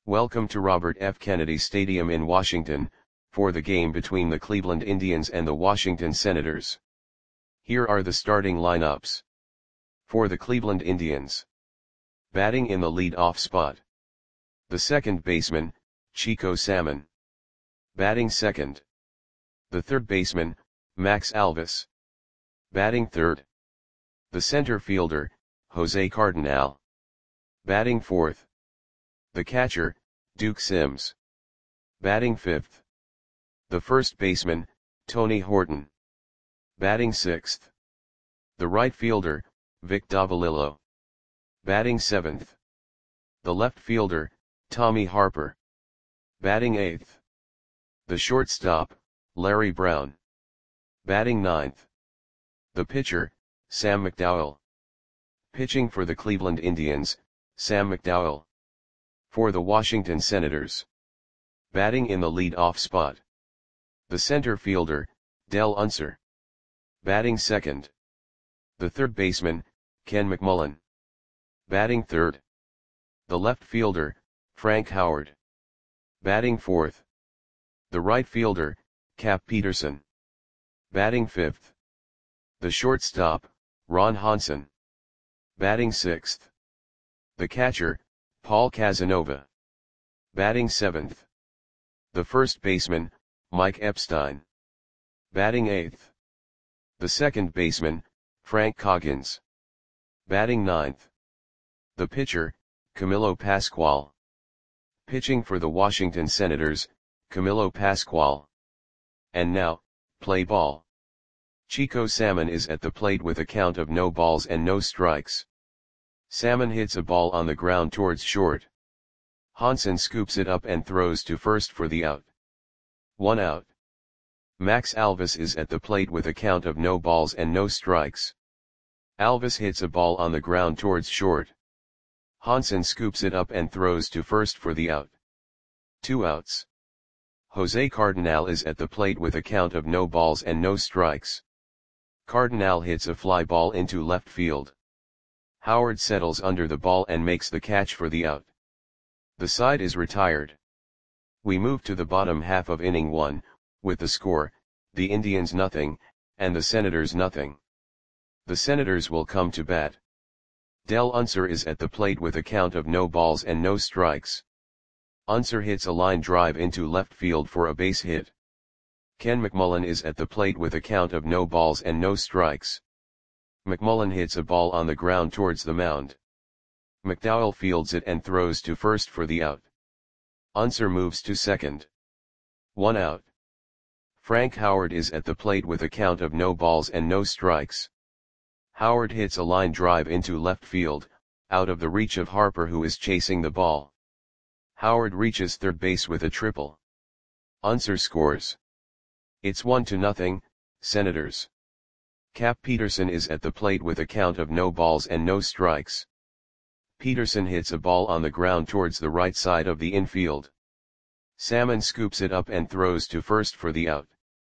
Welcome to Robert F. Kennedy Stadium in Washington, for the game between the Cleveland Indians and the Washington Senators. Here are the starting lineups. For the Cleveland Indians. Batting in the lead-off spot. The second baseman, Chico Salmon. Batting second. The third baseman, Max Alvis. Batting third. The center fielder, Jose Cardenal. Batting fourth. The catcher, Duke Sims. Batting fifth. The first baseman, Tony Horton. Batting sixth. The right fielder, Vic Davalillo. Batting seventh. The left fielder, Tommy Harper. Batting eighth. The shortstop, Larry Brown. Batting ninth. The pitcher, Sam McDowell. Pitching for the Cleveland Indians, Sam McDowell. For the Washington Senators. Batting in the lead-off spot. The center fielder, Dell Unser. Batting second. The third baseman, Ken McMullen. Batting third. The left fielder, Frank Howard. Batting fourth. The right fielder, Cap Peterson. Batting fifth. The shortstop, Ron Hansen. Batting sixth. The catcher, Paul Casanova. Batting seventh. The first baseman, Mike Epstein. Batting eighth. The second baseman, Frank Coggins. Batting ninth. The pitcher, Camilo Pascual. Pitching for the Washington Senators, Camilo Pascual. And now, play ball. Chico Salmon is at the plate with a count of no balls and no strikes. Salmon hits a ball on the ground towards short. Hansen scoops it up and throws to first for the out. 1 out. Max Alvis is at the plate with a count of no balls and no strikes. Alvis hits a ball on the ground towards short. Hansen scoops it up and throws to first for the out. 2 outs. Jose Cardenal is at the plate with a count of no balls and no strikes. Cardenal hits a fly ball into left field. Howard settles under the ball and makes the catch for the out. The side is retired. We move to the bottom half of inning 1, with the score, the Indians nothing, and the Senators nothing. The Senators will come to bat. Dell Unser is at the plate with a count of no balls and no strikes. Unser hits a line drive into left field for a base hit. Ken McMullen is at the plate with a count of no balls and no strikes. McMullen hits a ball on the ground towards the mound. McDowell fields it and throws to first for the out. Unser moves to second. 1 out. Frank Howard is at the plate with a count of no balls and no strikes. Howard hits a line drive into left field, out of the reach of Harper who is chasing the ball. Howard reaches third base with a triple. Unser scores. It's 1-0, Senators. Cap Peterson is at the plate with a count of no balls and no strikes. Peterson hits a ball on the ground towards the right side of the infield. Salmon scoops it up and throws to first for the out.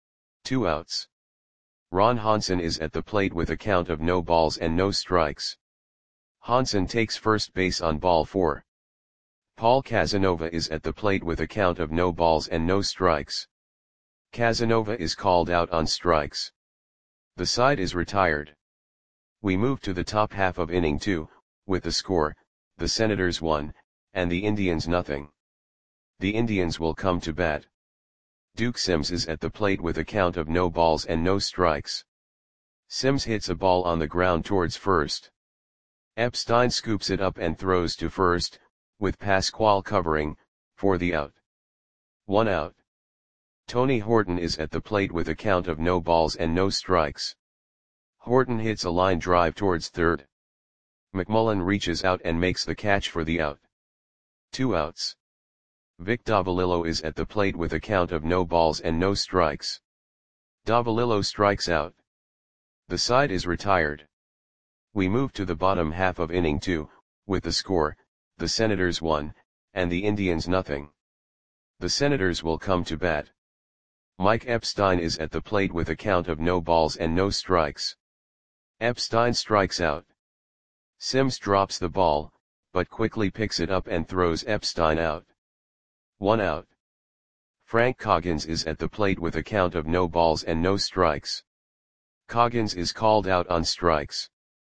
2 outs. Ron Hansen is at the plate with a count of no balls and no strikes. Hansen takes first base on ball 4. Paul Casanova is at the plate with a count of no balls and no strikes. Casanova is called out on strikes. The side is retired. We move to the top half of inning 2, with the score, the Senators 1, and the Indians nothing. The Indians will come to bat. Duke Sims is at the plate with a count of no balls and no strikes. Sims hits a ball on the ground towards first. Epstein scoops it up and throws to first, with Pascual covering, for the out. 1 out. Tony Horton is at the plate with a count of no balls and no strikes. Horton hits a line drive towards third. McMullen reaches out and makes the catch for the out. 2 outs. Vic Davalillo is at the plate with a count of no balls and no strikes. Davalillo strikes out. The side is retired. We move to the bottom half of inning 2, with the score, the Senators 1, and the Indians nothing. The Senators will come to bat. Mike Epstein is at the plate with a count of no balls and no strikes. Epstein strikes out. Sims drops the ball, but quickly picks it up and throws Epstein out. 1 out. Frank Coggins is at the plate with a count of no balls and no strikes. Coggins is called out on strikes.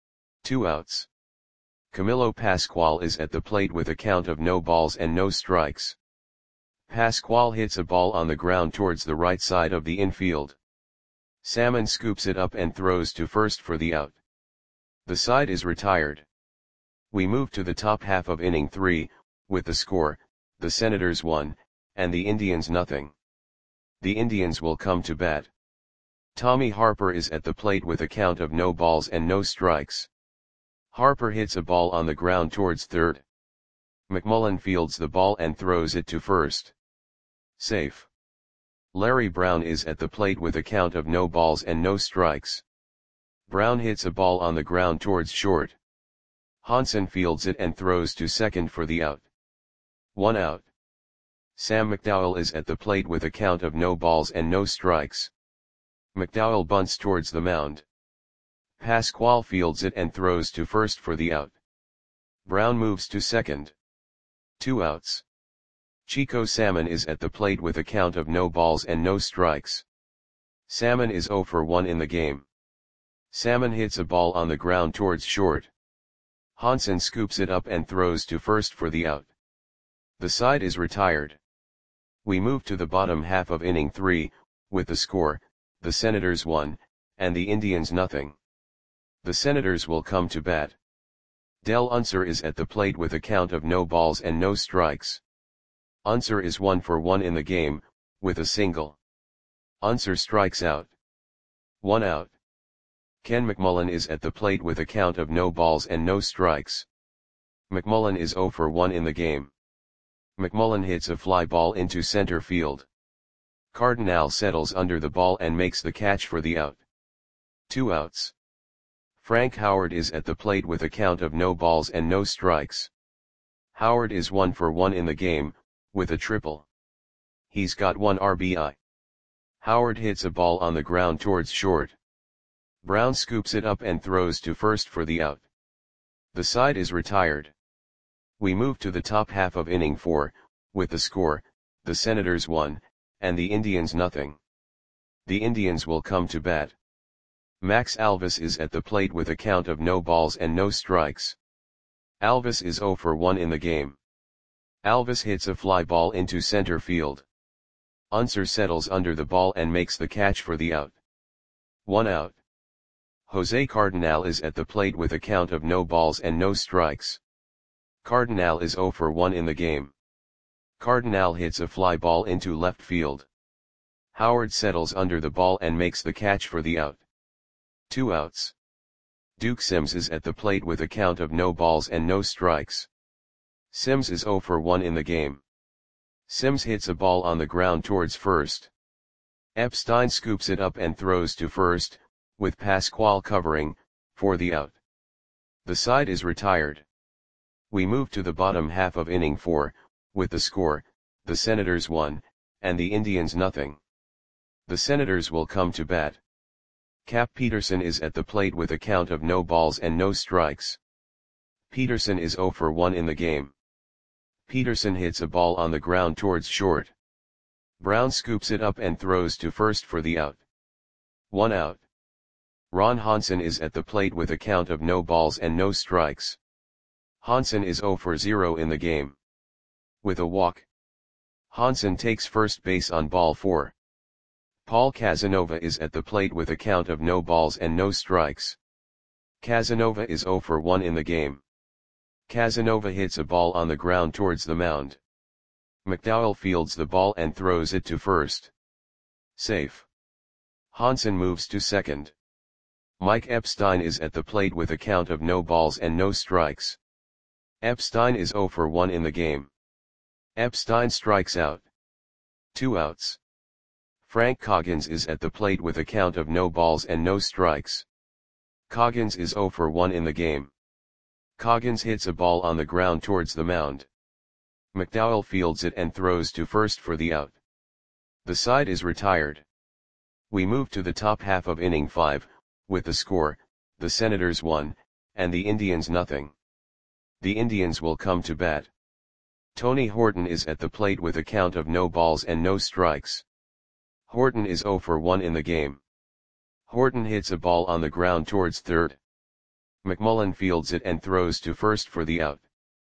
2 outs. Camilo Pascual is at the plate with a count of no balls and no strikes. Pascual hits a ball on the ground towards the right side of the infield. Salmon scoops it up and throws to first for the out. The side is retired. We move to the top half of inning 3, with the score, the Senators 1, and the Indians nothing. The Indians will come to bat. Tommy Harper is at the plate with a count of no balls and no strikes. Harper hits a ball on the ground towards third. McMullen fields the ball and throws it to first. Safe. Larry Brown is at the plate with a count of no balls and no strikes. Brown hits a ball on the ground towards short. Hansen fields it and throws to second for the out. 1 out. Sam McDowell is at the plate with a count of no balls and no strikes. McDowell bunts towards the mound. Pascual fields it and throws to first for the out. Brown moves to second. 2 outs. Chico Salmon is at the plate with a count of no balls and no strikes. Salmon is 0 for 1 in the game. Salmon hits a ball on the ground towards short. Hansen scoops it up and throws to first for the out. The side is retired. We move to the bottom half of inning 3, with the score, the Senators 1, and the Indians nothing. The Senators will come to bat. Del Unser is at the plate with a count of no balls and no strikes. Unser is 1 for 1 in the game, with a single. Unser strikes out. 1 out. Ken McMullen is at the plate with a count of no balls and no strikes. McMullen is 0 for 1 in the game. McMullen hits a fly ball into center field. Cardinal settles under the ball and makes the catch for the out. 2 outs. Frank Howard is at the plate with a count of no balls and no strikes. Howard is 1 for 1 in the game, with a triple. He's got 1 RBI. Howard hits a ball on the ground towards short. Brown scoops it up and throws to first for the out. The side is retired. We move to the top half of inning 4, with the score, the Senators 1, and the Indians nothing. The Indians will come to bat. Max Alvis is at the plate with a count of no balls and no strikes. Alvis is 0 for 1 in the game. Alvis hits a fly ball into center field. Unser settles under the ball and makes the catch for the out. 1 out. Jose Cardinal is at the plate with a count of no balls and no strikes. Cardinal is 0 for 1 in the game. Cardinal hits a fly ball into left field. Howard settles under the ball and makes the catch for the out. 2 outs. Duke Sims is at the plate with a count of no balls and no strikes. Sims is 0 for 1 in the game. Sims hits a ball on the ground towards first. Epstein scoops it up and throws to first, with Pascual covering, for the out. The side is retired. We move to the bottom half of inning 4, with the score, the Senators 1, and the Indians nothing. The Senators will come to bat. Cap Peterson is at the plate with a count of no balls and no strikes. Peterson is 0 for 1 in the game. Peterson hits a ball on the ground towards short. Brown scoops it up and throws to first for the out. 1 out. Ron Hansen is at the plate with a count of no balls and no strikes. Hansen is 0 for 0 in the game. With a walk. Hansen takes first base on ball 4. Paul Casanova is at the plate with a count of no balls and no strikes. Casanova is 0 for 1 in the game. Casanova hits a ball on the ground towards the mound. McDowell fields the ball and throws it to first. Safe. Hansen moves to second. Mike Epstein is at the plate with a count of no balls and no strikes. Epstein is 0 for 1 in the game. Epstein strikes out. 2 outs. Frank Coggins is at the plate with a count of no balls and no strikes. Coggins is 0 for 1 in the game. Coggins hits a ball on the ground towards the mound. McDowell fields it and throws to first for the out. The side is retired. We move to the top half of inning 5, with the score, the Senators 1, and the Indians nothing. The Indians will come to bat. Tony Horton is at the plate with a count of no balls and no strikes. Horton is 0 for 1 in the game. Horton hits a ball on the ground towards third. McMullen fields it and throws to first for the out.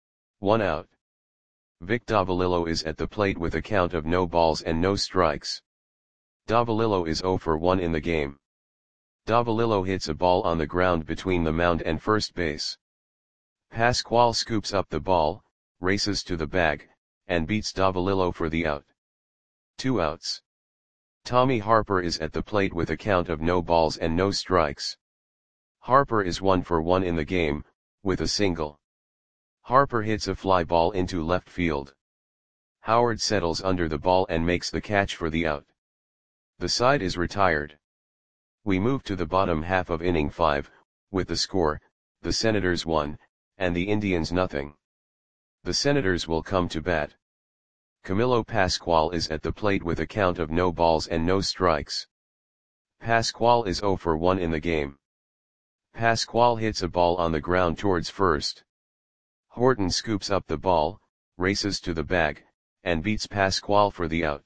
1 out. Vic Davalillo is at the plate with a count of no balls and no strikes. Davalillo is 0 for 1 in the game. Davalillo hits a ball on the ground between the mound and first base. Pascual scoops up the ball, races to the bag, and beats Davalillo for the out. 2 outs. Tommy Harper is at the plate with a count of no balls and no strikes. Harper is 1 for 1 in the game, with a single. Harper hits a fly ball into left field. Howard settles under the ball and makes the catch for the out. The side is retired. We move to the bottom half of inning 5, with the score, the Senators 1, and the Indians nothing. The Senators will come to bat. Camilo Pascual is at the plate with a count of no balls and no strikes. Pascual is 0 for 1 in the game. Pascual hits a ball on the ground towards first. Horton scoops up the ball, races to the bag, and beats Pascual for the out.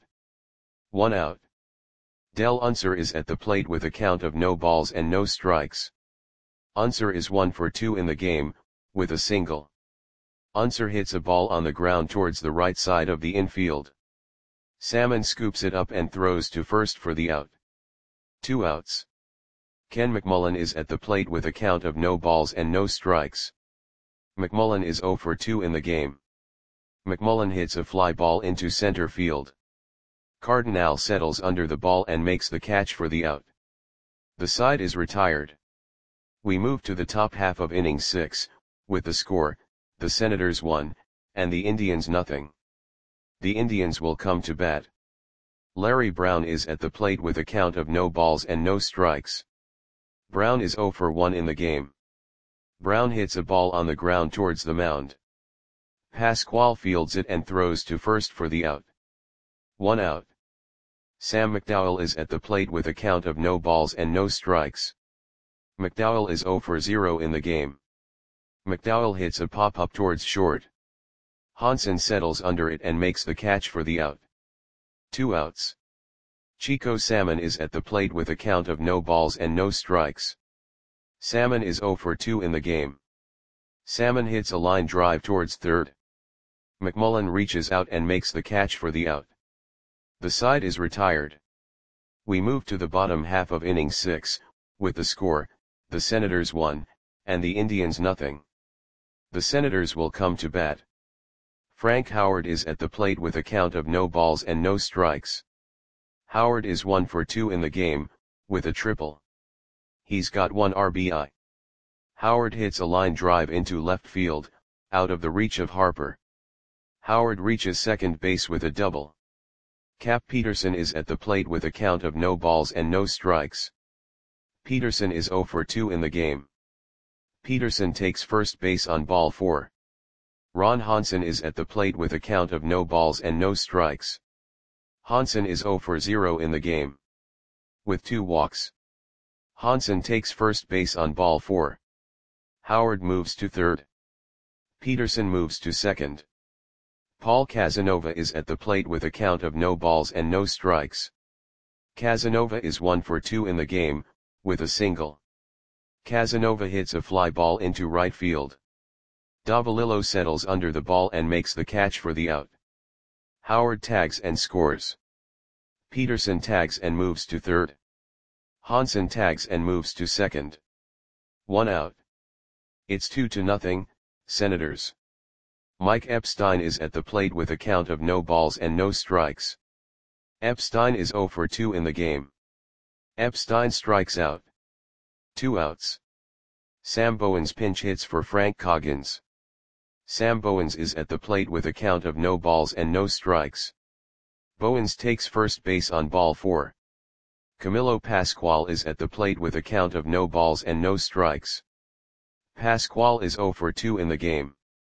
1 out. Del Unser is at the plate with a count of no balls and no strikes. Unser is 1 for 2 in the game, with a single. Unser hits a ball on the ground towards the right side of the infield. Salmon scoops it up and throws to first for the out. 2 outs. Ken McMullen is at the plate with a count of no balls and no strikes. McMullen is 0 for 2 in the game. McMullen hits a fly ball into center field. Cardinal settles under the ball and makes the catch for the out. The side is retired. We move to the top half of inning 6, with the score, the Senators 1, and the Indians nothing. The Indians will come to bat. Larry Brown is at the plate with a count of no balls and no strikes. Brown is 0 for 1 in the game. Brown hits a ball on the ground towards the mound. Pascual fields it and throws to first for the out. 1 out. Sam McDowell is at the plate with a count of no balls and no strikes. McDowell is 0 for 0 in the game. McDowell hits a pop-up towards short. Hansen settles under it and makes the catch for the out. 2 outs. Chico Salmon is at the plate with a count of no balls and no strikes. Salmon is 0 for 2 in the game. Salmon hits a line drive towards third. McMullen reaches out and makes the catch for the out. The side is retired. We move to the bottom half of inning 6, with the score, the Senators 1, and the Indians nothing. The Senators will come to bat. Frank Howard is at the plate with a count of no balls and no strikes. Howard is 1 for 2 in the game, with a triple. He's got 1 RBI. Howard hits a line drive into left field, out of the reach of Harper. Howard reaches second base with a double. Cap Peterson is at the plate with a count of no balls and no strikes. Peterson is 0 for 2 in the game. Peterson takes first base on ball 4. Ron Hansen is at the plate with a count of no balls and no strikes. Hansen is 0 for 0 in the game. With 2 walks. Hansen takes first base on ball 4. Howard moves to third. Peterson moves to second. Paul Casanova is at the plate with a count of no balls and no strikes. Casanova is 1 for 2 in the game, with a single. Casanova hits a fly ball into right field. Davalillo settles under the ball and makes the catch for the out. Howard tags and scores. Peterson tags and moves to third. Hansen tags and moves to second. 1 out. It's 2-0, Senators. Mike Epstein is at the plate with a count of no balls and no strikes. Epstein is 0 for 2 in the game. Epstein strikes out. 2 outs. Sam Bowens pinch hits for Frank Coggins. Sam Bowens is at the plate with a count of no balls and no strikes. Bowens takes first base on ball 4. Camilo Pascual is at the plate with a count of no balls and no strikes. Pascual is 0 for 2 in the game.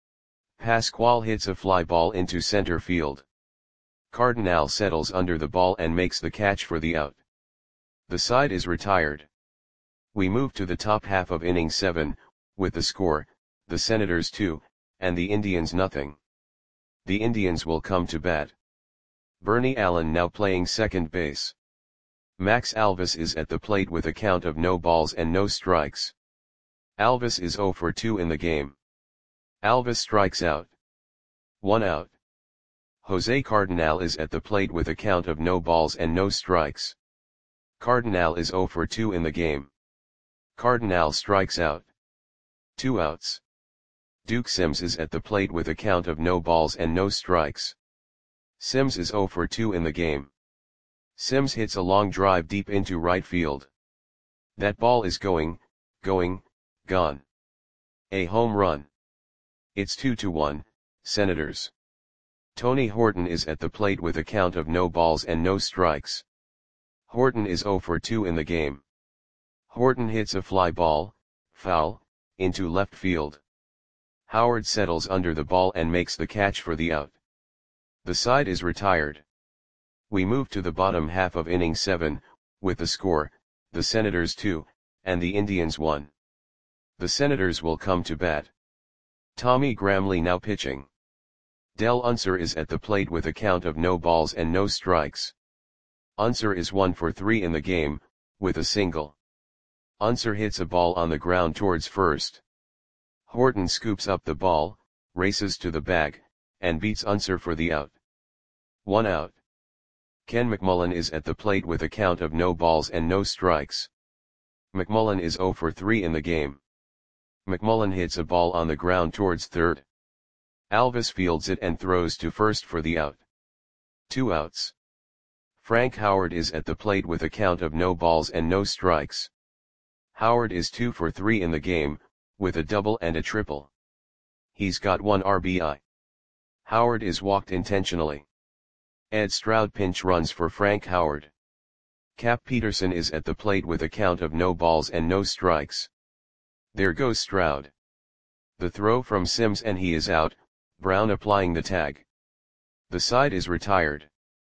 Pascual hits a fly ball into center field. Cardinal settles under the ball and makes the catch for the out. The side is retired. We move to the top half of inning 7, with the score, the Senators 2, and the Indians nothing. The Indians will come to bat. Bernie Allen now playing second base. Max Alvis is at the plate with a count of no balls and no strikes. Alvis is 0 for 2 in the game. Alvis strikes out. 1 out. Jose Cardinal is at the plate with a count of no balls and no strikes. Cardinal is 0 for 2 in the game. Cardinal strikes out. 2 outs. Duke Sims is at the plate with a count of no balls and no strikes. Sims is 0 for 2 in the game. Sims hits a long drive deep into right field. That ball is going, gone. A home run. It's 2-1, Senators. Tony Horton is at the plate with a count of no balls and no strikes. Horton is 0 for 2 in the game. Horton hits a fly ball, foul, into left field. Howard settles under the ball and makes the catch for the out. The side is retired. We move to the bottom half of inning 7, with the score, the Senators 2, and the Indians 1. The Senators will come to bat. Tommy Gramley now pitching. Del Unser is at the plate with a count of no balls and no strikes. Unser is 1 for 3 in the game, with a single. Unser hits a ball on the ground towards first. Horton scoops up the ball, races to the bag, and beats Unser for the out. 1 out. Ken McMullen is at the plate with a count of no balls and no strikes. McMullen is 0 for 3 in the game. McMullen hits a ball on the ground towards third. Alvis fields it and throws to first for the out. 2 outs. Frank Howard is at the plate with a count of no balls and no strikes. Howard is 2 for 3 in the game, with a double and a triple. He's got 1 RBI. Howard is walked intentionally. Ed Stroud pinch runs for Frank Howard. Cap Peterson is at the plate with a count of no balls and no strikes. There goes Stroud. The throw from Sims and he is out, Brown applying the tag. The side is retired.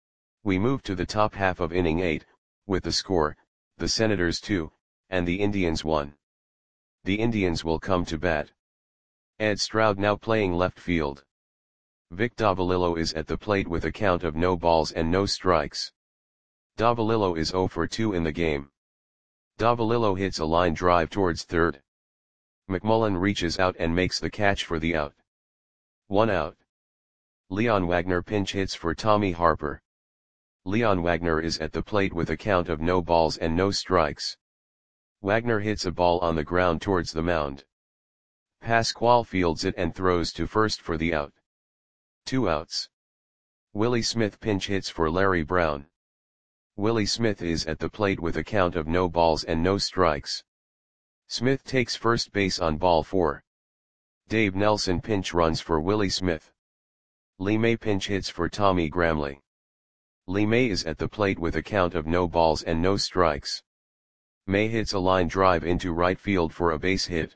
We move to the top half of inning 8, with the score, the Senators 2, and the Indians 1. The Indians will come to bat. Ed Stroud now playing left field. Vic Davalillo is at the plate with a count of no balls and no strikes. Davalillo is 0 for 2 in the game. Davalillo hits a line drive towards third. McMullen reaches out and makes the catch for the out. 1 out. Leon Wagner pinch hits for Tommy Harper. Leon Wagner is at the plate with a count of no balls and no strikes. Wagner hits a ball on the ground towards the mound. Pasquale fields it and throws to first for the out. 2 outs. Willie Smith pinch hits for Larry Brown. Willie Smith is at the plate with a count of no balls and no strikes. Smith takes first base on ball 4. Dave Nelson pinch runs for Willie Smith. Lee May pinch hits for Tommy Gramley. Lee May is at the plate with a count of no balls and no strikes. May hits a line drive into right field for a base hit.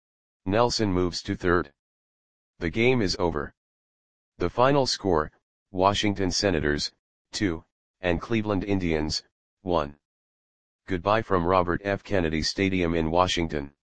Nelson moves to third. The game is over. The final score, Washington Senators, 2, and Cleveland Indians, 1. Goodbye from Robert F. Kennedy Stadium in Washington.